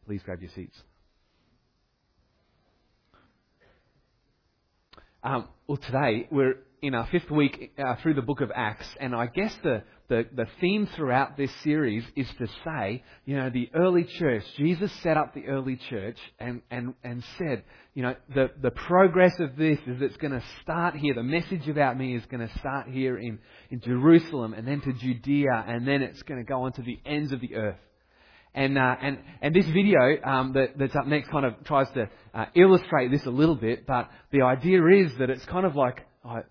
Please grab your seats. Well, today we're in our 5th week through the book of Acts, and I guess the theme throughout this series is to say, the early church, Jesus set up the early church and said, the progress of this is it's going to start here. The message about me is going to start here in Jerusalem, and then to Judea, and then it's going to go on to the ends of the earth. And this video that's up next kind of tries to illustrate this a little bit, but the idea is that it's kind of like,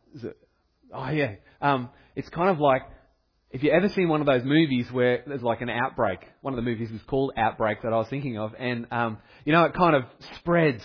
it's kind of like, if you've ever seen one of those movies where there's like an outbreak. One of the movies is called Outbreak that I was thinking of, and it kind of spreads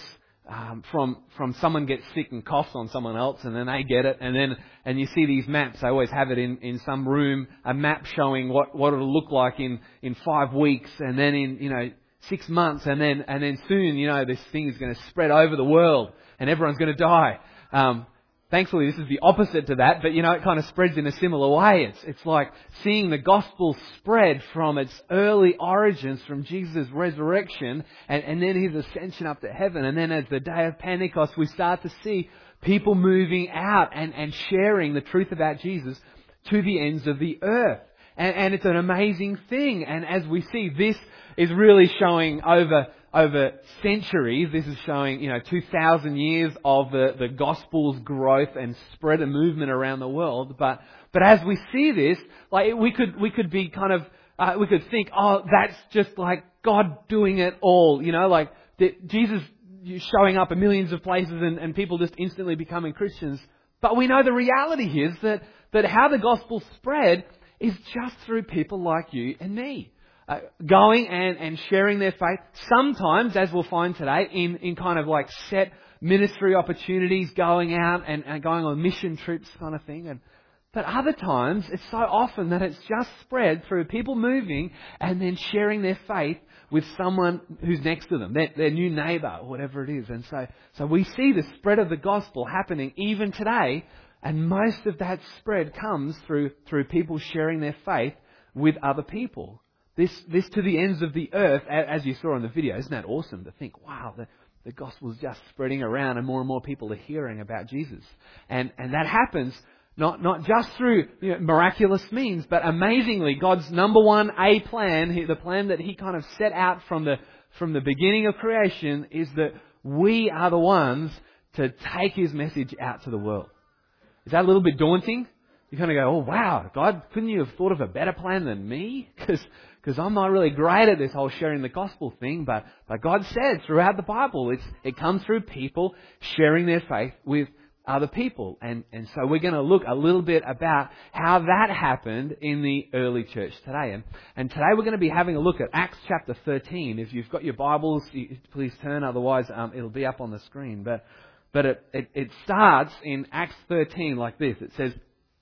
from someone gets sick and coughs on someone else, and then they get it, and you see these maps. They always have it in some room, a map showing what it'll look like in 5 weeks, and then in 6 months, and then soon this thing is going to spread over the world, and everyone's going to die. Thankfully, this is the opposite to that, but it kind of spreads in a similar way. It's like seeing the gospel spread from its early origins, from Jesus' resurrection, and then His ascension up to heaven. And then as the day of Pentecost, we start to see people moving out and sharing the truth about Jesus to the ends of the earth. And it's an amazing thing. And as we see, this is really showing over centuries. This is showing, 2,000 years of the gospel's growth and spread and movement around the world. But as we see this, like we could be kind of, we could think, that's just like God doing it all, like Jesus showing up in millions of places and people just instantly becoming Christians. But we know the reality is that how the gospel spread is just through people like you and me. Going and sharing their faith, sometimes, as we'll find today, in kind of like set ministry opportunities, going out and going on mission trips kind of thing. But other times, it's so often that it's just spread through people moving and then sharing their faith with someone who's next to them, their new neighbour, or whatever it is. And so we see the spread of the gospel happening even today, and most of that spread comes through people sharing their faith with other people. This to the ends of the earth, as you saw in the video. Isn't that awesome to think, wow, the gospel is just spreading around and more people are hearing about Jesus. And that happens not just through miraculous means, but amazingly, God's number one plan, the plan that He kind of set out from the beginning of creation, is that we are the ones to take His message out to the world. Is that a little bit daunting? You kind of go, oh wow, God, couldn't you have thought of a better plan than me? Because I'm not really great at this whole sharing the gospel thing, but God said throughout the Bible, it comes through people sharing their faith with other people. And so we're going to look a little bit about how that happened in the early church today. And today we're going to be having a look at Acts chapter 13. If you've got your Bibles, please turn, otherwise it'll be up on the screen. But it starts in Acts 13 like this. It says,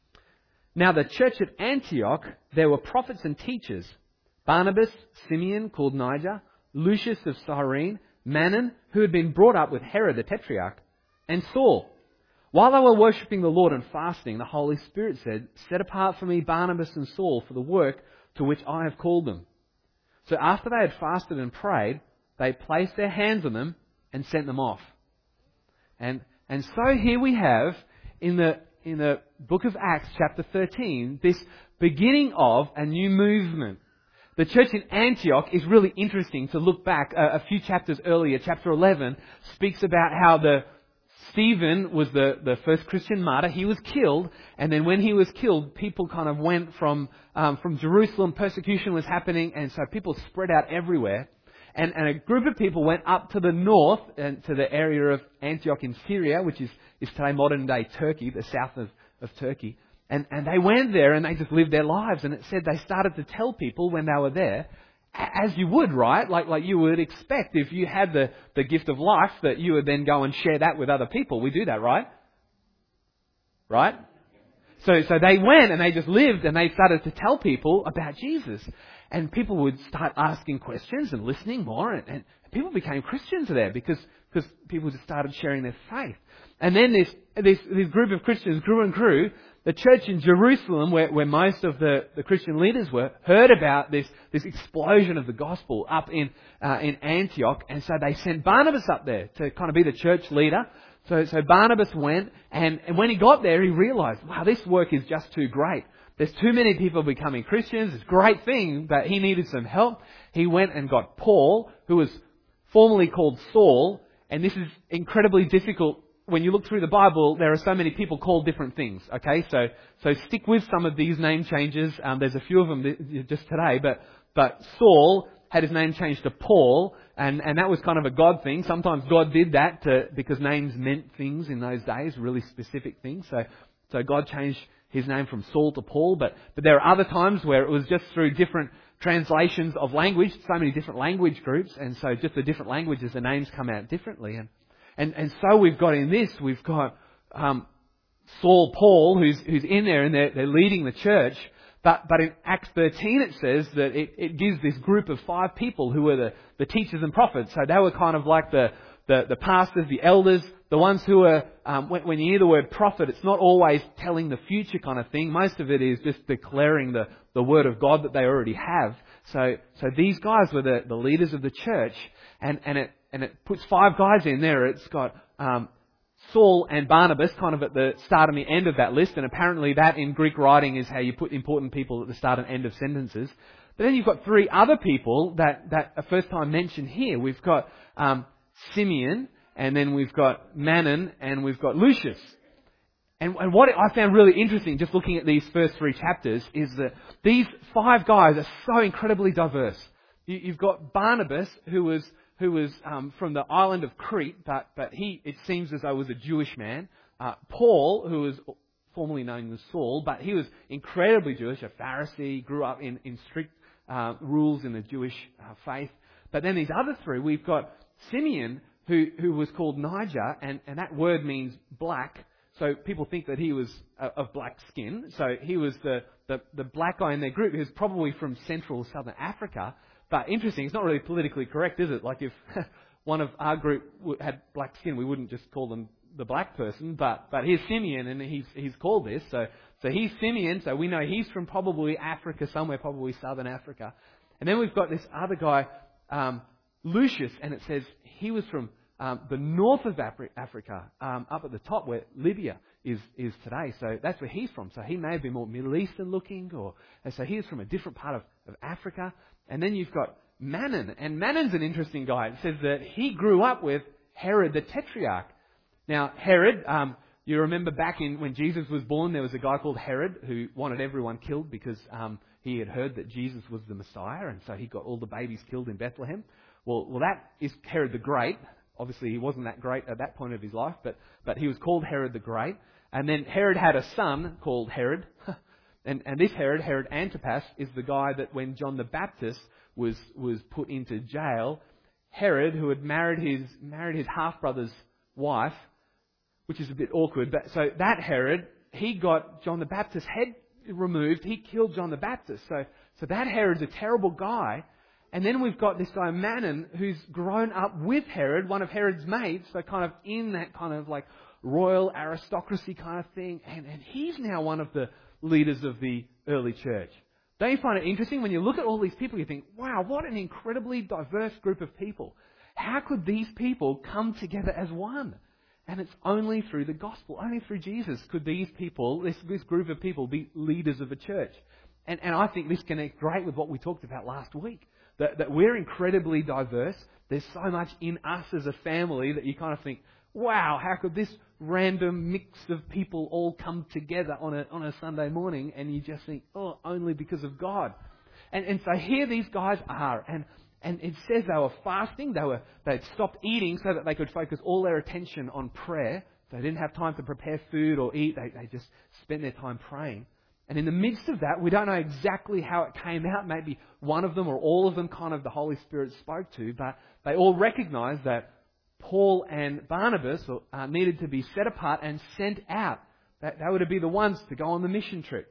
"Now the church at Antioch, there were prophets and teachers, Barnabas, Simeon, called Niger, Lucius of Cyrene, Manon, who had been brought up with Herod the Tetrarch, and Saul. While they were worshipping the Lord and fasting, the Holy Spirit said, 'Set apart for me Barnabas and Saul for the work to which I have called them.' So after they had fasted and prayed, they placed their hands on them and sent them off." And so here we have in the book of Acts chapter 13, this beginning of a new movement. The church in Antioch is really interesting to look back a few chapters earlier. Chapter 11 speaks about how Stephen was the first Christian martyr. He was killed, and then when he was killed, people kind of went from Jerusalem. Persecution was happening, and so people spread out everywhere. And a group of people went up to the north, and to the area of Antioch in Syria, which is today modern day Turkey, the south of Turkey. And they went there and they just lived their lives. And it said they started to tell people when they were there, as you would, right? Like you would expect if you had the gift of life, that you would then go and share that with other people. We do that, right? Right? So they went and they just lived and they started to tell people about Jesus. and people would start asking questions and listening more, and people became Christians there because people just started sharing their faith. And then this group of Christians grew and grew. The church in Jerusalem, where most of the Christian leaders were, heard about this explosion of the gospel up in Antioch, and so they sent Barnabas up there to kind of be the church leader. So Barnabas went, and when he got there, he realised, wow, this work is just too great. There's too many people becoming Christians. It's a great thing, but he needed some help. He went and got Paul, who was formerly called Saul, and this is incredibly difficult. When you look through the Bible, there are so many people called different things. Okay, so stick with some of these name changes. There's a few of them just today, but Saul had his name changed to Paul, and that was kind of a God thing. Sometimes God did that because names meant things in those days, really specific things. So God changed his name from Saul to Paul, but there are other times where it was just through different translations of language, so many different language groups, and so just the different languages, the names come out differently. And so we've got Saul, Paul, who's in there, and they're leading the church. But in Acts 13 it says that it gives this group of 5 people who were the teachers and prophets. So they were kind of like the pastors, the elders, the ones who are, when you hear the word prophet, it's not always telling the future kind of thing. Most of it is just declaring the word of God that they already have. So these guys were the leaders of the church, and it puts 5 guys in there. It's got Saul and Barnabas kind of at the start and the end of that list, and apparently that in Greek writing is how you put important people at the start and end of sentences. But then you've got 3 other people that are first time mentioned here. We've got Simeon, and then we've got Manon, and we've got Lucius. And what I found really interesting, just looking at these first 3 chapters, is that these 5 guys are so incredibly diverse. You've got Barnabas, who was from the island of Crete, but he, it seems as though, was a Jewish man. Paul, who was formerly known as Saul, but he was incredibly Jewish, a Pharisee, grew up in strict rules in the Jewish faith. But then these other 3, we've got Simeon, who was called Niger, and that word means black. So people think that he was of black skin. So he was the black guy in their group, who's probably from Central Southern Africa. But interesting, it's not really politically correct, is it? Like if one of our group had black skin, we wouldn't just call them the black person. But here's Simeon, and he's called this. So he's Simeon, so we know he's from probably Africa, somewhere probably Southern Africa. And then we've got this other guy, Lucius, and it says he was from the north of Africa, up at the top where Libya is today. So that's where he's from. So he may have been more Middle Eastern looking, and so he's from a different part of Africa. And then you've got Manon, and Manon's an interesting guy. It says that he grew up with Herod the Tetrarch. Now Herod, you remember back when Jesus was born, there was a guy called Herod who wanted everyone killed because he had heard that Jesus was the Messiah, and so he got all the babies killed in Bethlehem. Well, that is Herod the Great. Obviously, he wasn't that great at that point of his life, but he was called Herod the Great. And then Herod had a son called Herod. And this Herod Antipas, is the guy that when John the Baptist was put into jail, Herod, who had married his half-brother's wife, which is a bit awkward, but so that Herod, he got John the Baptist's head removed. He killed John the Baptist. So that Herod's a terrible guy. And then we've got this guy Manon, who's grown up with Herod, one of Herod's mates, so kind of in that kind of like royal aristocracy kind of thing. And he's now one of the leaders of the early church. Don't you find it interesting? When you look at all these people, you think, wow, what an incredibly diverse group of people. How could these people come together as one? And it's only through the gospel, only through Jesus could these people, this group of people, be leaders of a church. And I think this connects great with what we talked about last week. That we're incredibly diverse. There's so much in us as a family that you kind of think, wow, how could this random mix of people all come together on a Sunday morning? And you just think, oh, only because of God. And so here these guys are, and it says they were fasting. They'd stopped eating so that they could focus all their attention on prayer. They didn't have time to prepare food or eat. They just spent their time praying. And in the midst of that, we don't know exactly how it came out. Maybe one of them or all of them kind of the Holy Spirit spoke to, but they all recognized that Paul and Barnabas needed to be set apart and sent out. They were to be the ones to go on the mission trip.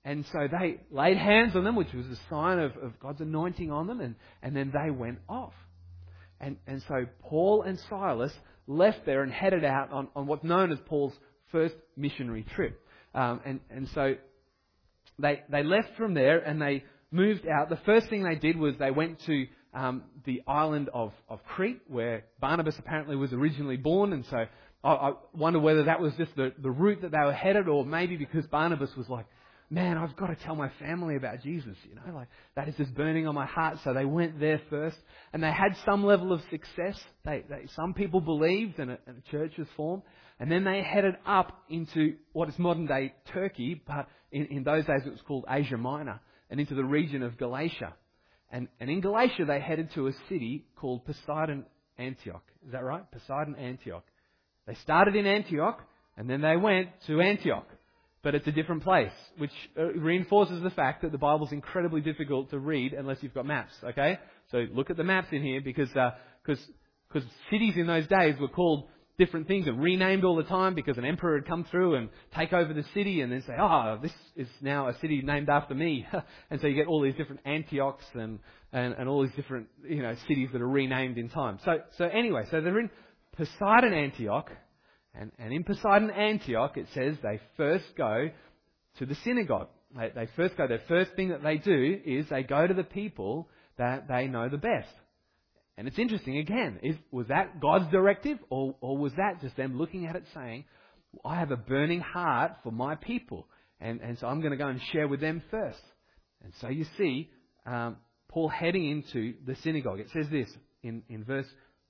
And so they laid hands on them, which was a sign of God's anointing on them, and then they went off. And so Paul and Silas left there and headed out on what's known as Paul's first missionary trip. And so they left from there and they moved out. The first thing they did was they went to the island of Crete, where Barnabas apparently was originally born. And so I wonder whether that was just the route that they were headed, or maybe because Barnabas was like, man, I've got to tell my family about Jesus, like that is just burning on my heart. So they went there first, and they had some level of success. Some people believed, and a church was formed. And then they headed up into what is modern day Turkey, but in those days it was called Asia Minor, and into the region of Galatia. And in Galatia they headed to a city called Poseidon Antioch. Is that right? Poseidon Antioch. They started in Antioch, and then they went to Antioch. But it's a different place, which reinforces the fact that the Bible's incredibly difficult to read unless you've got maps, okay? So look at the maps in here, because cities in those days were called different things and renamed all the time, because an emperor had come through and take over the city and then say, this is now a city named after me. And so you get all these different Antiochs and all these different cities that are renamed in time. So anyway, so they're in Poseidon Antioch. And in Poseidon Antioch, it says they first go to the synagogue. They first go. The first thing that they do is they go to the people that they know the best. And it's interesting, again, was that God's directive, or was that just them looking at it saying, I have a burning heart for my people, and so I'm going to go and share with them first. And so you see Paul heading into the synagogue. It says this in verse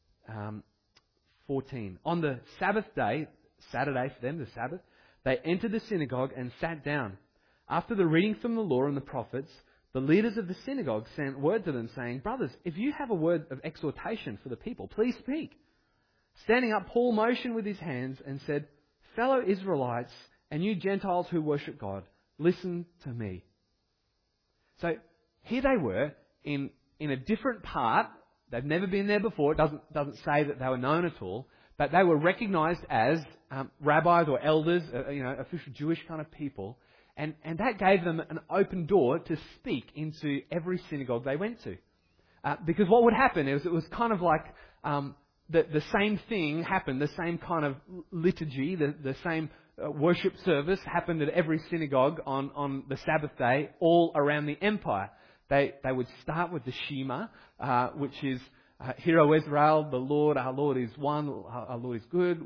14. On the Sabbath day, Saturday for them, the Sabbath, they entered the synagogue and sat down. After the reading from the law and the prophets, the leaders of the synagogue sent word to them saying, brothers, if you have a word of exhortation for the people, please speak. Standing up, Paul motioned with his hands and said, fellow Israelites and you Gentiles who worship God, listen to me. So here they were in a different part. They've never been there before. It doesn't say that they were known at all, but they were recognised as rabbis or elders, official Jewish kind of people, and that gave them an open door to speak into every synagogue they went to. Because what would happen is it was kind of like the same thing happened, the same kind of liturgy, the same worship service happened at every synagogue on the Sabbath day all around the empire. They would start with the Shema, which is, Hear, O Israel, the Lord, our Lord is one, our Lord is good.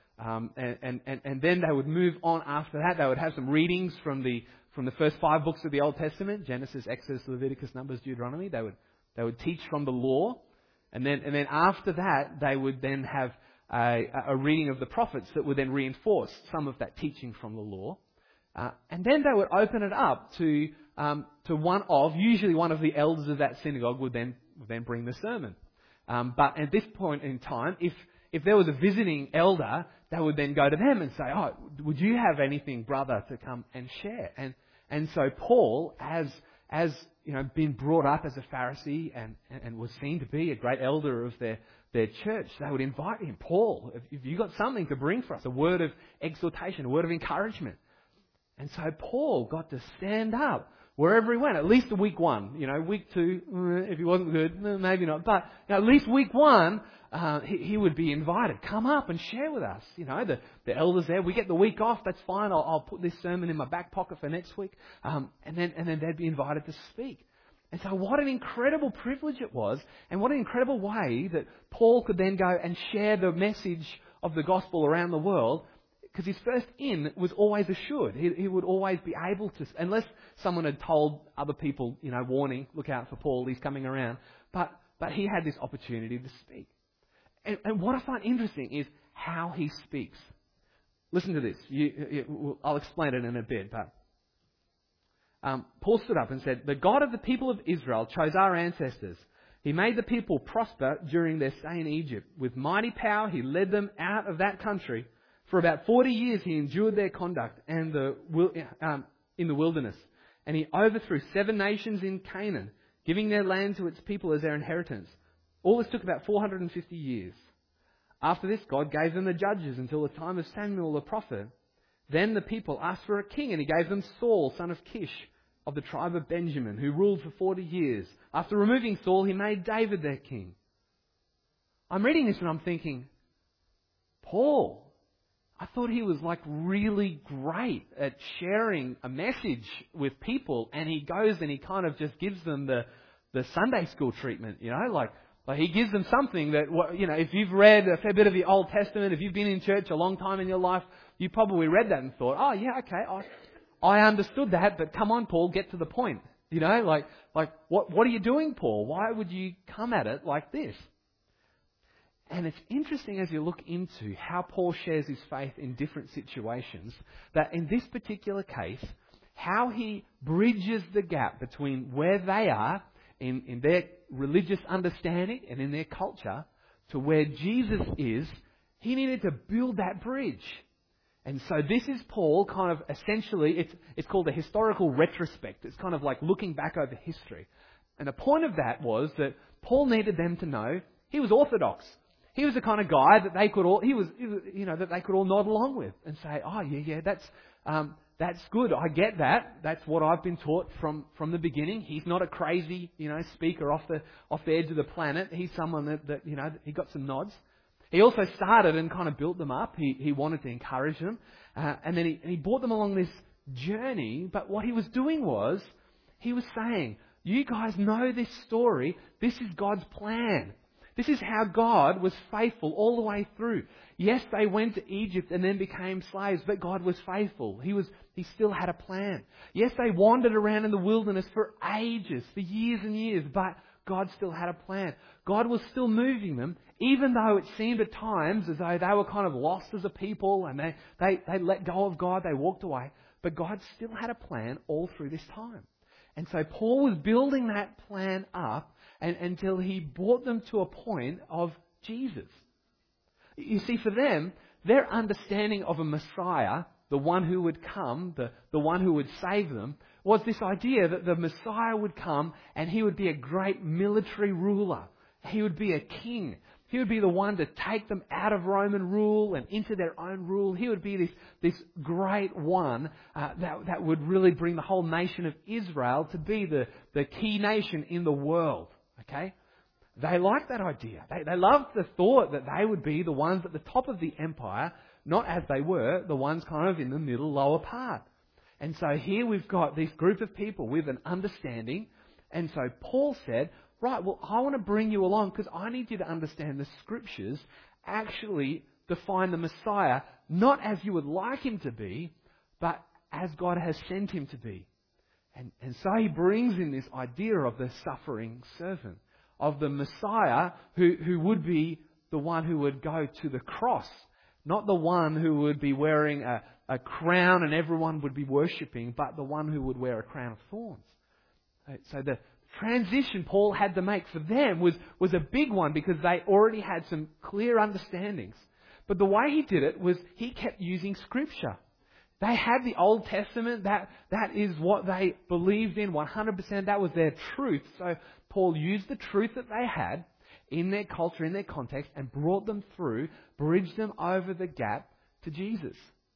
And then they would move on after that. They would have some readings from the first 5 books of the Old Testament, Genesis, Exodus, Leviticus, Numbers, Deuteronomy. They would teach from the law. And then after that, they would then have a reading of the prophets that would then reinforce some of that teaching from the law. And then they would open it up to usually one of the elders of that synagogue would then bring the sermon. But at this point in time, if there was a visiting elder, they would then go to them and say, would you have anything, brother, to come and share? And so Paul, as been brought up as a Pharisee and was seen to be a great elder of their church, they would invite him, Paul, if you got something to bring for us, a word of exhortation, a word of encouragement. And so Paul got to stand up wherever he went, at least week 1. Week 2, if he wasn't good, maybe not. But at least week 1, he would be invited. Come up and share with us. The elders there, we get the week off, that's fine. I'll put this sermon in my back pocket for next week. And then they'd be invited to speak. And so what an incredible privilege it was, and what an incredible way that Paul could then go and share the message of the gospel around the world. Because his first in was always assured. He would always be able to, unless someone had told other people, warning, look out for Paul, he's coming around. But he had this opportunity to speak. And what I find interesting is how he speaks. Listen to this. I'll explain it in a bit. But Paul stood up and said, the God of the people of Israel chose our ancestors. He made the people prosper during their stay in Egypt. With mighty power, he led them out of that country. For about 40 years he endured their conduct in the wilderness. And he overthrew 7 nations in Canaan, giving their land to its people as their inheritance. All this took about 450 years. After this, God gave them the judges until the time of Samuel the prophet. Then the people asked for a king, and he gave them Saul, son of Kish, of the tribe of Benjamin, who ruled for 40 years. After removing Saul, he made David their king. I'm reading this and I'm thinking, Paul, I thought he was like really great at sharing a message with people, and he goes and he kind of just gives them the Sunday school treatment, like he gives them something that, if you've read a fair bit of the Old Testament, if you've been in church a long time in your life, you probably read that and thought, oh yeah, okay, I understood that, but come on, Paul, get to the point. What are you doing, Paul? Why would you come at it like this? And it's interesting as you look into how Paul shares his faith in different situations, that in this particular case, how he bridges the gap between where they are in their religious understanding and in their culture to where Jesus is, he needed to build that bridge. And so this is Paul kind of essentially, it's called a historical retrospect. It's kind of like looking back over history. And the point of that was that Paul needed them to know he was orthodox. He was the kind of guy that they could all, that they could all nod along with and say, oh yeah, that's good. I get that. That's what I've been taught from the beginning. He's not a crazy, speaker off the edge of the planet. He's someone that he got some nods. He also started and kind of built them up. He wanted to encourage them. And then he brought them along this journey. But what he was doing was, he was saying, you guys know this story. This is God's plan. This is how God was faithful all the way through. Yes, they went to Egypt and then became slaves, but God was faithful. He still had a plan. Yes, they wandered around in the wilderness for ages, for years and years, but God still had a plan. God was still moving them, even though it seemed at times as though they were kind of lost as a people and they let go of God, they walked away. But God still had a plan all through this time. And so Paul was building that plan up until he brought them to a point of Jesus. You see, for them, their understanding of a Messiah, the one who would come, the one who would save them, was this idea that the Messiah would come and he would be a great military ruler. He would be a king. He would be the one to take them out of Roman rule and into their own rule. He would be this great one that would really bring the whole nation of Israel to be the key nation in the world. Okay? They liked that idea. They loved the thought that they would be the ones at the top of the empire, not as they were, the ones kind of in the middle, lower part. And so here we've got this group of people with an understanding. And so Paul said, right, well, I want to bring you along because I need you to understand the Scriptures actually define the Messiah, not as you would like him to be, but as God has sent him to be. And so he brings in this idea of the suffering servant, of the Messiah who would be the one who would go to the cross, not the one who would be wearing a crown and everyone would be worshipping, but the one who would wear a crown of thorns. So the transition Paul had to make for them was a big one because they already had some clear understandings. But the way he did it was he kept using Scripture. They had the Old Testament. That is what they believed in 100%. That was their truth. So Paul used the truth that they had in their culture, in their context, and brought them through, bridged them over the gap to Jesus.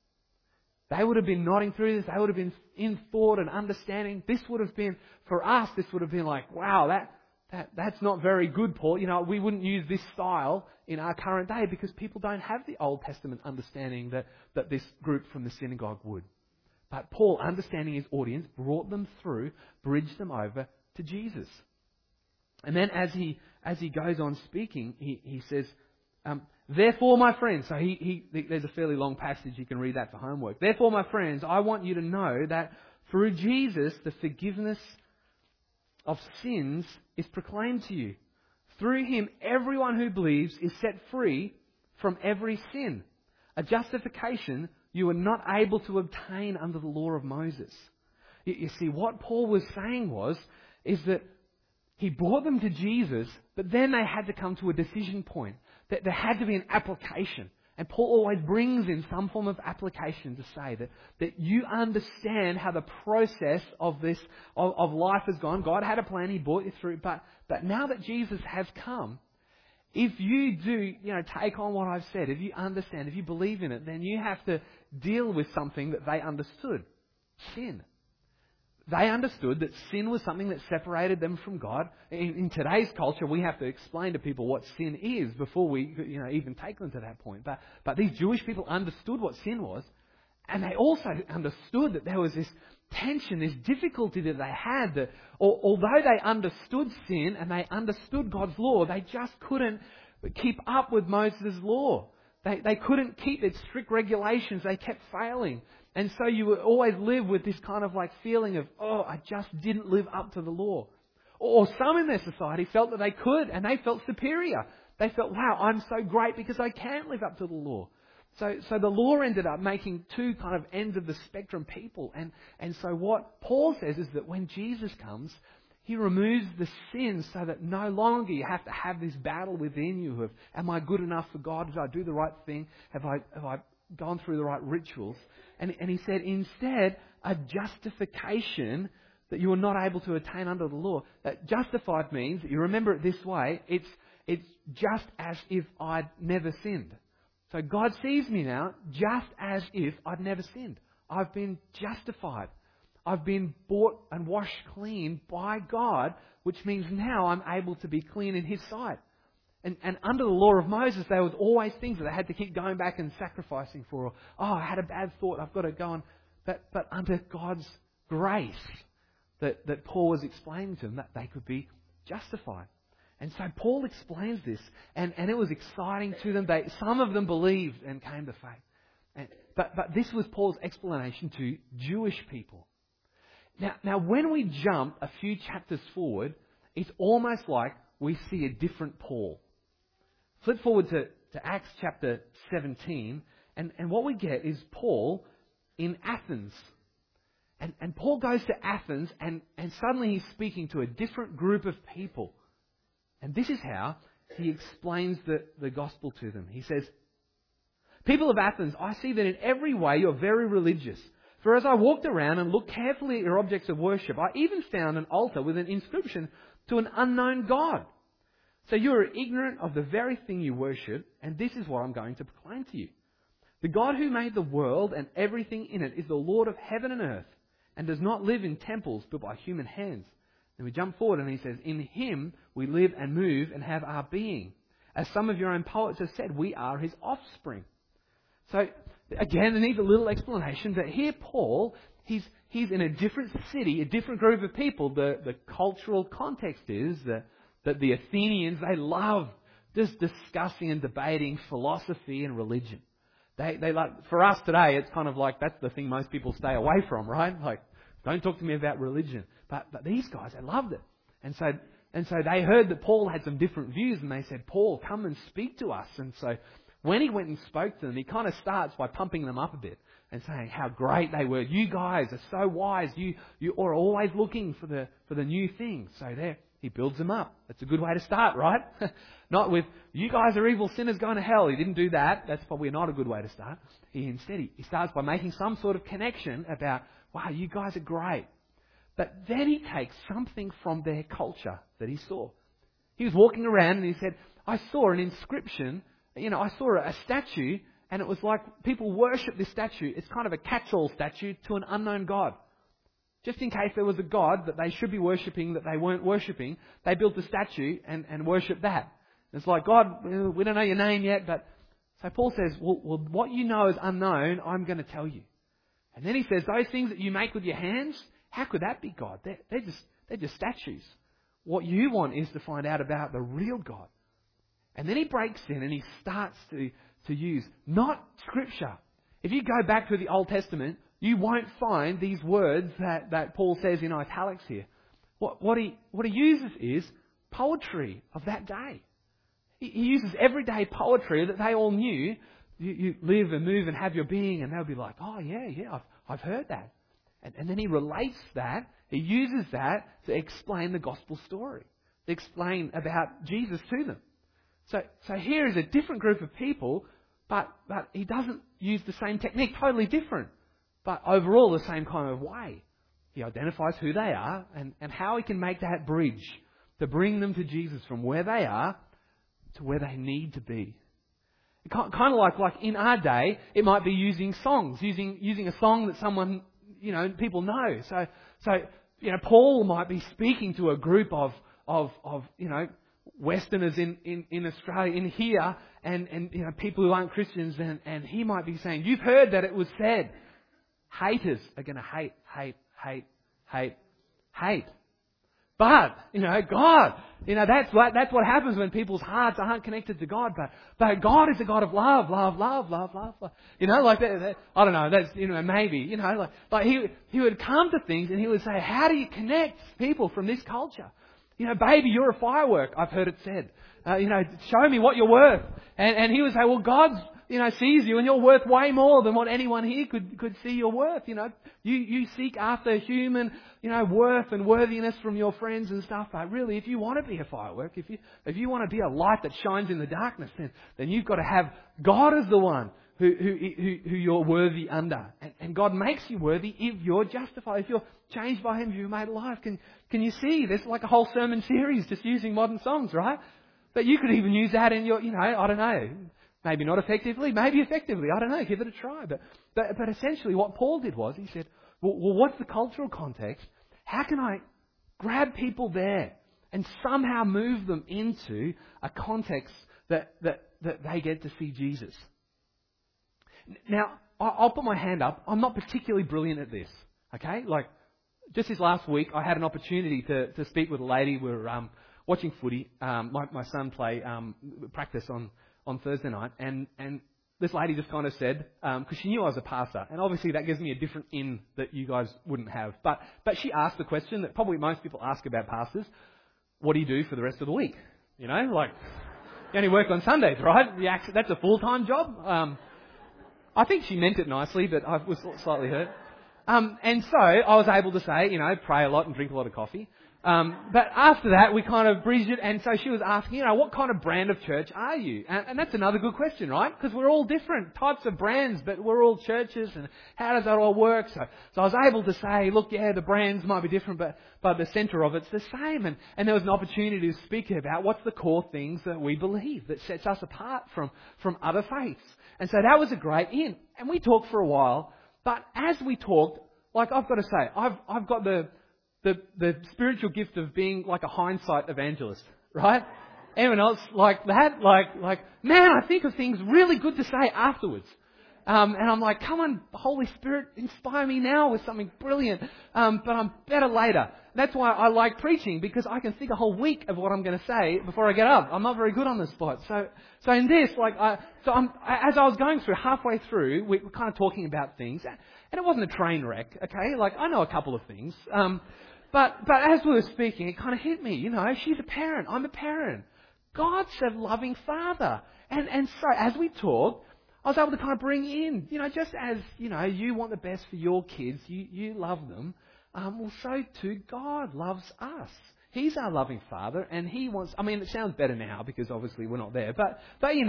They would have been nodding through this. They would have been in thought and understanding. This would have been, for us, this would have been like, wow, that's not very good, Paul. We wouldn't use this style in our current day because people don't have the Old Testament understanding that this group from the synagogue would. But Paul, understanding his audience, brought them through, bridged them over to Jesus. And then as he goes on speaking, he says, therefore, my friends, so there's a fairly long passage, you can read that for homework. Therefore, my friends, I want you to know that through Jesus, the forgiveness of sins is proclaimed to you. Through him, everyone who believes is set free from every sin. A justification you were not able to obtain under the law of Moses. You see, what Paul was saying is that he brought them to Jesus, but then they had to come to a decision point. That there had to be an application. And Paul always brings in some form of application to say that you understand how the process of this of life has gone. God had a plan, he brought you through. But now that Jesus has come, if you do, take on what I've said, if you understand, if you believe in it, then you have to deal with something that they understood. Sin. They understood that sin was something that separated them from God. In today's culture, we have to explain to people what sin is before we even take them to that point. But these Jewish people understood what sin was, and they also understood that there was this tension, this difficulty that they had, that although they understood sin and they understood God's law, they just couldn't keep up with Moses' law. They couldn't keep its strict regulations. They kept failing. And so you would always live with this kind of feeling of, I just didn't live up to the law. Or some in their society felt that they could, and they felt superior. They felt, wow, I'm so great because I can live up to the law. So the law ended up making two kind of ends of the spectrum people. And so what Paul says is that when Jesus comes, He removes the sin so that no longer you have to have this battle within you of, am I good enough for God? Did I do the right thing? Have I gone through the right rituals? And he said, instead, a justification that you were not able to attain under the law. That justified means, you remember it this way, it's just as if I'd never sinned. So God sees me now just as if I'd never sinned. I've been justified. I've been bought and washed clean by God, which means now I'm able to be clean in His sight. And under the law of Moses, there was always things that they had to keep going back and sacrificing for. I had a bad thought, I've got to go on. But under God's grace, that Paul was explaining to them, that they could be justified. And so Paul explains this, and it was exciting to them. Some of them believed and came to faith. But this was Paul's explanation to Jewish people. Now, when we jump a few chapters forward, it's almost like we see a different Paul. Flip forward to Acts chapter 17, and what we get is Paul in Athens. And Paul goes to Athens, and suddenly he's speaking to a different group of people. And this is how he explains the gospel to them. He says, "People of Athens, I see that in every way you're very religious. For as I walked around and looked carefully at your objects of worship, I even found an altar with an inscription to an unknown God. So you are ignorant of the very thing you worship, and this is what I'm going to proclaim to you. The God who made the world and everything in it is the Lord of heaven and earth, and does not live in temples built by human hands." Then we jump forward and he says, "In Him we live and move and have our being. As some of your own poets have said, we are His offspring." So again, there needs a little explanation, but here Paul, he's in a different city, a different group of people. The cultural context is that the Athenians, they love just discussing and debating philosophy and religion. They like, for us today, it's kind of like that's the thing most people stay away from, right? Like, don't talk to me about religion. But these guys, they loved it. And so they heard that Paul had some different views, and they said, "Paul, come and speak to us." And so when he went and spoke to them, he kind of starts by pumping them up a bit and saying how great they were. You guys are so wise. You are always looking for the new things. So there, he builds them up. That's a good way to start, right? Not with, "You guys are evil sinners going to hell." He didn't do that. That's probably not a good way to start. Instead, he starts by making some sort of connection about, wow, you guys are great. But then he takes something from their culture that he saw. He was walking around and he said, "I saw an inscription. I saw a statue, and it was like people worship this statue. It's kind of a catch-all statue to an unknown God. Just in case there was a God that they should be worshipping that they weren't worshipping, they built a statue and worshipped that." It's like, "God, we don't know your name yet," but so Paul says, well, what you know is unknown, I'm going to tell you. And then he says, "Those things that you make with your hands, how could that be God? They're just statues. What you want is to find out about the real God." And then he breaks in and he starts to use not Scripture. If you go back to the Old Testament, you won't find these words that Paul says in italics here. What he uses is poetry of that day. He uses everyday poetry that they all knew. You live and move and have your being, and they'll be like, "Oh yeah, I've heard that." And then he relates that, he uses that to explain the gospel story, to explain about Jesus to them. So here is a different group of people, but he doesn't use the same technique, totally different, but overall the same kind of way. He identifies who they are and how he can make that bridge to bring them to Jesus from where they are, to where they need to be. Kind of like in our day, it might be using songs, using a song that someone, people know. So Paul might be speaking to a group of Westerners in Australia, in here, and people who aren't Christians, and he might be saying, you've heard that it was said, haters are going to hate, hate, hate, hate, hate. But, God, that's what happens when people's hearts aren't connected to God. But God is a God of love, love, love, love, love, love. Like that, I don't know, that's, maybe, like he would come to things and he would say, how do you connect people from this culture? Baby, you're a firework, I've heard it said. Show me what you're worth. And he would say, well, God, sees you and you're worth way more than what anyone here could see you're worth. You seek after human, worth and worthiness from your friends and stuff. But really, if you want to be a firework, if you want to be a light that shines in the darkness, then you've got to have God as the one who you're worthy under. And God makes you worthy if you're justified, if you're changed by Him, if you're made alive. Can you see? There's like a whole sermon series just using modern songs, right? But you could even use that in your, I don't know, maybe not effectively, maybe effectively, I don't know, give it a try. But essentially what Paul did was, he said, well, what's the cultural context? How can I grab people there and somehow move them into a context that they get to see Jesus? Now, I'll put my hand up. I'm not particularly brilliant at this, okay? Like, just this last week, I had an opportunity to speak with a lady. We were watching footy. My son play practice on Thursday night, and this lady just kind of said, because she knew I was a pastor, and obviously that gives me a different in that you guys wouldn't have. But she asked the question that probably most people ask about pastors: what do you do for the rest of the week? Like, you only work on Sundays, right? That's a full-time job. I think she meant it nicely, but I was slightly hurt. And so I was able to say, pray a lot and drink a lot of coffee. But after that, we kind of breezed it, and so she was asking, what kind of brand of church are you? And that's another good question, right? Because we're all different types of brands, but we're all churches, and how does that all work? So I was able to say, look, yeah, the brands might be different, but the centre of it's the same. And there was an opportunity to speak about what's the core things that we believe that sets us apart from other faiths. And so that was a great in. And we talked for a while, but as we talked, like I've got to say, I've got the spiritual gift of being like a hindsight evangelist, right? Anyone else like that? Like, man, I think of things really good to say afterwards. And I'm like, come on, Holy Spirit, inspire me now with something brilliant. But I'm better later. That's why I like preaching, because I can think a whole week of what I'm going to say before I get up. I'm not very good on the spot. So in this, as I was going through, halfway through, we were kind of talking about things, and it wasn't a train wreck, okay? Like, I know a couple of things. But as we were speaking, it kind of hit me, she's a parent, I'm a parent. God's a loving Father. And so as we talked, I was able to kind of bring in, just as, you want the best for your kids, you love them, well, so too God loves us. He's our loving Father, and He wants, it sounds better now because obviously we're not there, but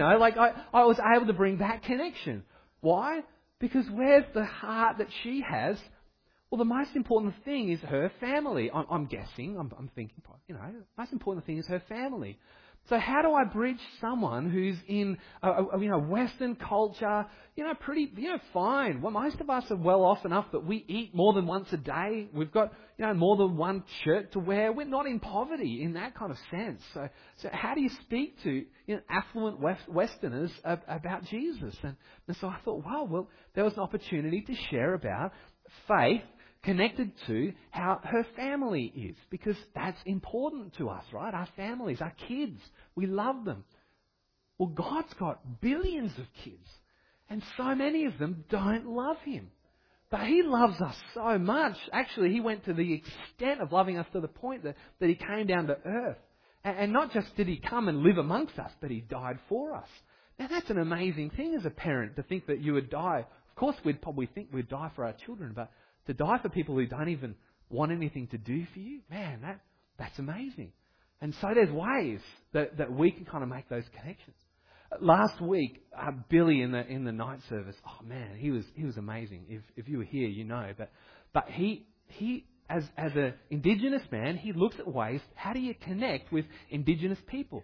I was able to bring that connection. Why? Because where's the heart that she has? Well, the most important thing is her family. I'm guessing, I'm thinking, the most important thing is her family. So how do I bridge someone who's in a Western culture, pretty, fine. Well, most of us are well off enough that we eat more than once a day. We've got, more than one shirt to wear. We're not in poverty in that kind of sense. So how do you speak to affluent Westerners about Jesus? And so I thought, well, there was an opportunity to share about faith connected to how her family is, because that's important to us, right? Our families, our kids, we love them. Well, God's got billions of kids, and so many of them don't love Him. But He loves us so much. Actually, He went to the extent of loving us to the point that He came down to earth. And not just did He come and live amongst us, but He died for us. Now, that's an amazing thing as a parent, to think that you would die. Of course, we'd probably think we'd die for our children, but to die for people who don't even want anything to do for you, man, that's amazing. And so there's ways that we can kind of make those connections. Last week, Billy in the night service, oh man, he was amazing. If you were here, But he as an Indigenous man, he looks at ways, how do you connect with Indigenous people?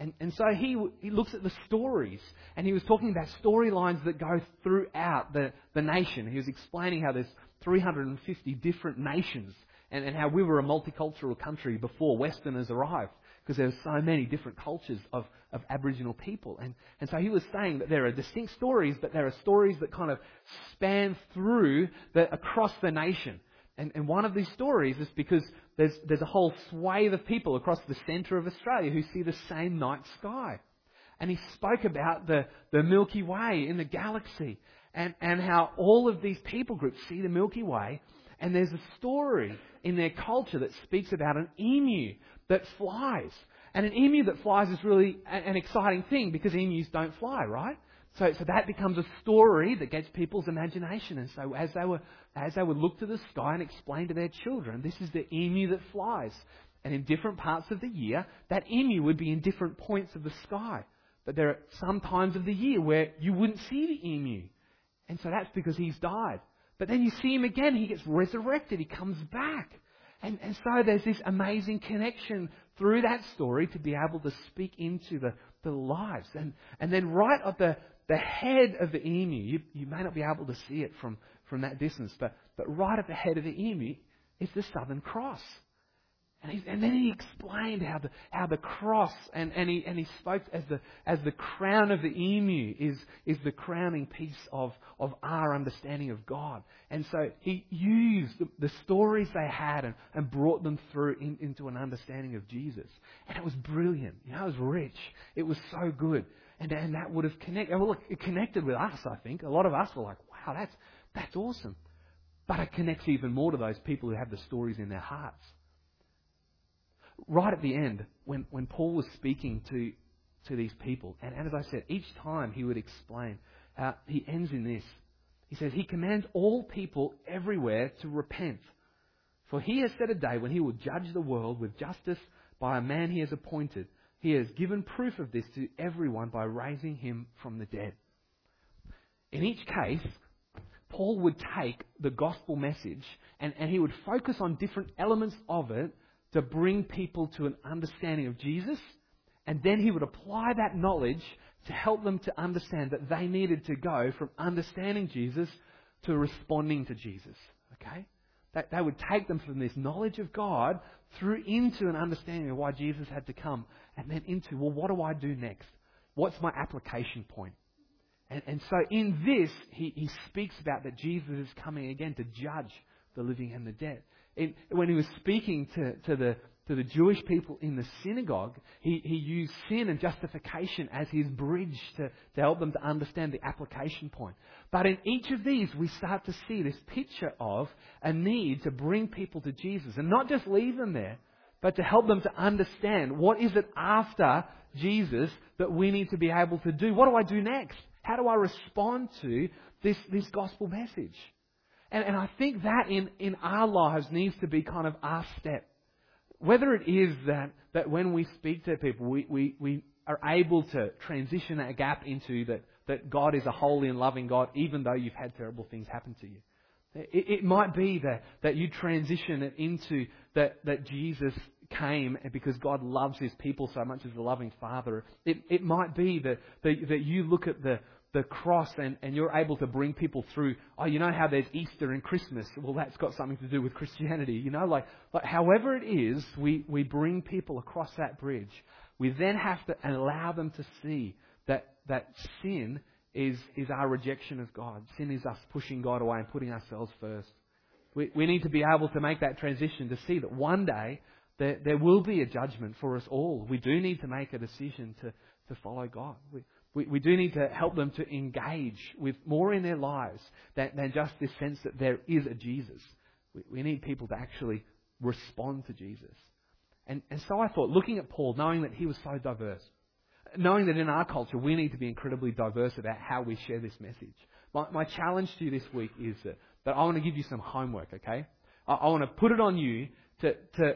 And so he looks at the stories, and he was talking about storylines that go throughout the nation. He was explaining how there's 350 different nations, and how we were a multicultural country before Westerners arrived, because there were so many different cultures of Aboriginal people. And so he was saying that there are distinct stories, but there are stories that kind of span through across the nation. And one of these stories is because there's a whole swathe of people across the centre of Australia who see the same night sky. And he spoke about the Milky Way in the galaxy, and how all of these people groups see the Milky Way, and there's a story in their culture that speaks about an emu that flies. And an emu that flies is really an exciting thing, because emus don't fly, right? So that becomes a story that gets people's imagination. And so as they would look to the sky and explain to their children, this is the emu that flies. And in different parts of the year, that emu would be in different points of the sky. But there are some times of the year where you wouldn't see the emu. And so that's because he's died. But then you see him again, he gets resurrected, he comes back. And so there's this amazing connection through that story to be able to speak into the lives. And then right at the head of the emu, you may not be able to see it from that distance, but right at the head of the emu is the Southern Cross. And then he explained how the cross and he spoke as the crown of the emu is the crowning piece of our understanding of God. And so he used the stories they had and brought them through into an understanding of Jesus. And it was brilliant. It was rich. It was so good. And that would have connected. Well, look, it connected with us, I think. A lot of us were like, wow, that's awesome. But it connects even more to those people who have the stories in their hearts. Right at the end, when Paul was speaking to these people, and as I said, each time he would explain, he ends in this. He says, he commands all people everywhere to repent. For he has set a day when he will judge the world with justice by a man he has appointed. He has given proof of this to everyone by raising him from the dead. In each case, Paul would take the gospel message and he would focus on different elements of it to bring people to an understanding of Jesus, and then he would apply that knowledge to help them to understand that they needed to go from understanding Jesus to responding to Jesus. Okay? That they would take them from this knowledge of God through into an understanding of why Jesus had to come, and then into, well, what do I do next? What's my application point? And so in this, he speaks about that Jesus is coming again to judge the living and the dead. When he was speaking to the Jewish people in the synagogue, he used sin and justification as his bridge to help them to understand the application point. But in each of these, we start to see this picture of a need to bring people to Jesus, and not just leave them there, but to help them to understand what is it after Jesus that we need to be able to do. What do I do next? How do I respond to this gospel message? And I think that in our lives needs to be kind of our step. Whether it is that when we speak to people, we are able to transition that gap into that God is a holy and loving God, even though you've had terrible things happen to you. It might be that you transition it into that Jesus came because God loves his people so much as a loving Father. It might be that you look at the cross and you're able to bring people through, you know how there's Easter and Christmas? Well, that's got something to do with Christianity. Like however it is, we bring people across that bridge. We then have to allow them to see that sin is our rejection of God. Sin is us pushing God away and putting ourselves first. We need to be able to make that transition to see that one day there will be a judgment for us all. We do need to make a decision to follow God. We do need to help them to engage with more in their lives than just this sense that there is a Jesus. We need people to actually respond to Jesus. And so I thought, looking at Paul, knowing that he was so diverse, knowing that in our culture we need to be incredibly diverse about how we share this message. My challenge to you this week is that I want to give you some homework, okay? I want to put it on you to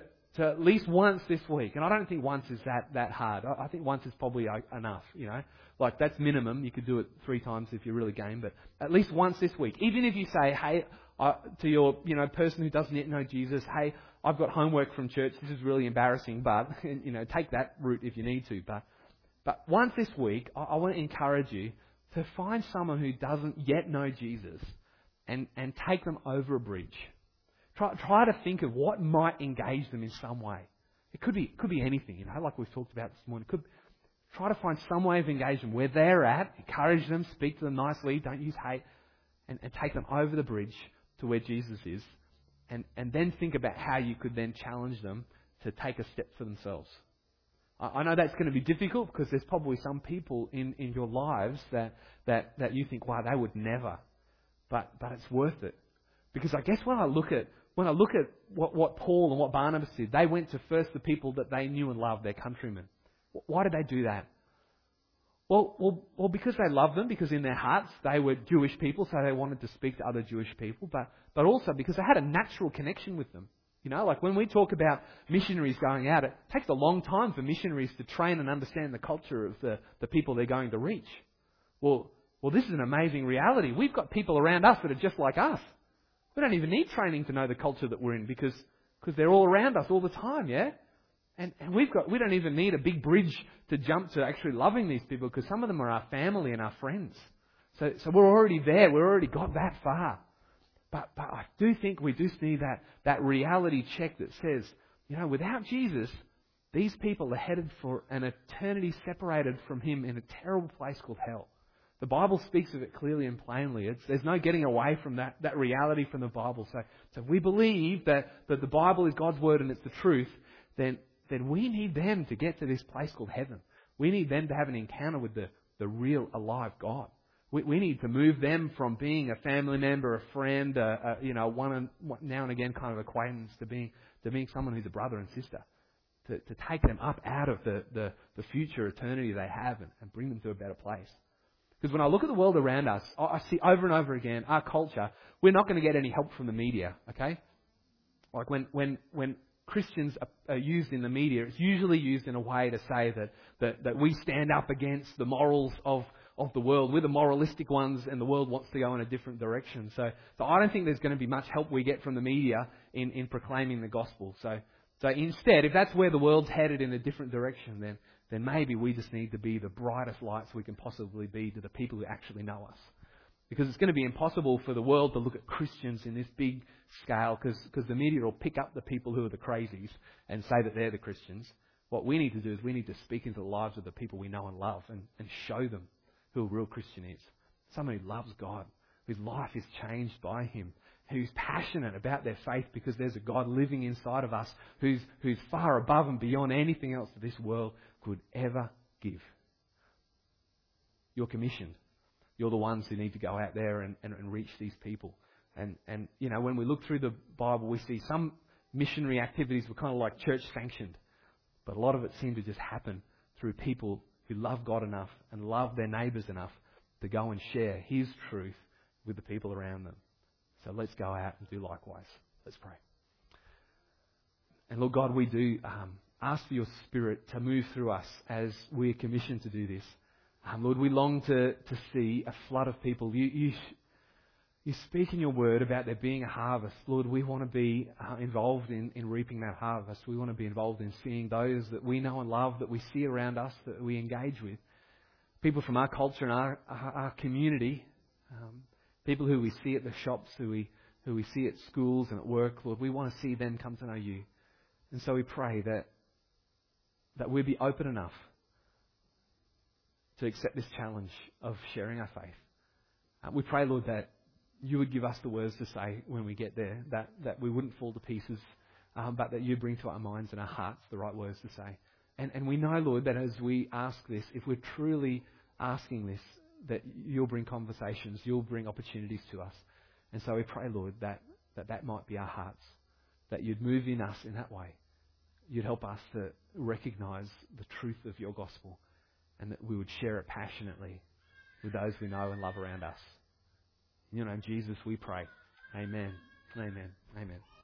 at least once this week, and I don't think once is that hard. I think once is probably enough, Like, that's minimum. You could do it 3 times if you're really game, but at least once this week. Even if you say, hey, to your person who doesn't yet know Jesus, hey, I've got homework from church. This is really embarrassing, but take that route if you need to. But But once this week, I want to encourage you to find someone who doesn't yet know Jesus and take them over a bridge. Try to think of what might engage them in some way. It could be anything, like we've talked about this morning. Try to find some way of engagement where they're at, encourage them, speak to them nicely, don't use hate, and take them over the bridge to where Jesus is, and then think about how you could then challenge them to take a step for themselves. I know that's going to be difficult because there's probably some people in your lives that you think, wow, they would never. But it's worth it. Because I guess when I look at what Paul and what Barnabas did, they went to first the people that they knew and loved, their countrymen. Why did they do that? Well, because they loved them, because in their hearts they were Jewish people, so they wanted to speak to other Jewish people, but also because they had a natural connection with them. Like when we talk about missionaries going out, it takes a long time for missionaries to train and understand the culture of the people they're going to reach. Well, this is an amazing reality. We've got people around us that are just like us. We don't even need training to know the culture that we're in because they're all around us all the time, yeah? And we don't even need a big bridge to jump to actually loving these people because some of them are our family and our friends. So we're already there. We've already got that far. But I do think we just need that reality check that says, without Jesus, these people are headed for an eternity separated from Him in a terrible place called hell. The Bible speaks of it clearly and plainly. There's no getting away from that reality from the Bible. So if we believe that the Bible is God's Word and it's the truth, then we need them to get to this place called heaven. We need them to have an encounter with the real, alive God. We need to move them from being a family member, a friend, one now and again kind of acquaintance to being someone who's a brother and sister. To take them up out of the future eternity they have and bring them to a better place. Because when I look at the world around us, I see over and over again, our culture, we're not going to get any help from the media, okay? Like when Christians are used in the media, it's usually used in a way to say that we stand up against the morals of the world. We're the moralistic ones and the world wants to go in a different direction. So I don't think there's going to be much help we get from the media in proclaiming the gospel. So instead, if that's where the world's headed in a different direction, then maybe we just need to be the brightest lights we can possibly be to the people who actually know us. Because it's going to be impossible for the world to look at Christians in this big scale because the media will pick up the people who are the crazies and say that they're the Christians. What we need to do is we need to speak into the lives of the people we know and love and show them who a real Christian is. Someone who loves God, whose life is changed by Him, who's passionate about their faith because there's a God living inside of us who's far above and beyond anything else that this world could ever give. You're commissioned. You're the ones who need to go out there and reach these people. And when we look through the Bible, we see some missionary activities were kind of like church sanctioned. But a lot of it seemed to just happen through people who love God enough and love their neighbours enough to go and share His truth with the people around them. So let's go out and do likewise. Let's pray. And Lord God, we do ask for your Spirit to move through us as we're commissioned to do this. Lord, we long to see a flood of people. You speak in your word about there being a harvest. Lord, we want to be involved in reaping that harvest. We want to be involved in seeing those that we know and love, that we see around us, that we engage with. People from our culture and our community, people who we see at the shops, who we see at schools and at work. Lord, we want to see them come to know you. And so we pray that we'll be open enough to accept this challenge of sharing our faith. We pray, Lord, that you would give us the words to say when we get there, that we wouldn't fall to pieces, but that you bring to our minds and our hearts the right words to say. And we know, Lord, that as we ask this, if we're truly asking this, that you'll bring conversations, you'll bring opportunities to us. And so we pray, Lord, that might be our hearts, that you'd move in us in that way. You'd help us to recognise the truth of your gospel and that we would share it passionately with those we know and love around us. In your name, Jesus, we pray. Amen. Amen. Amen.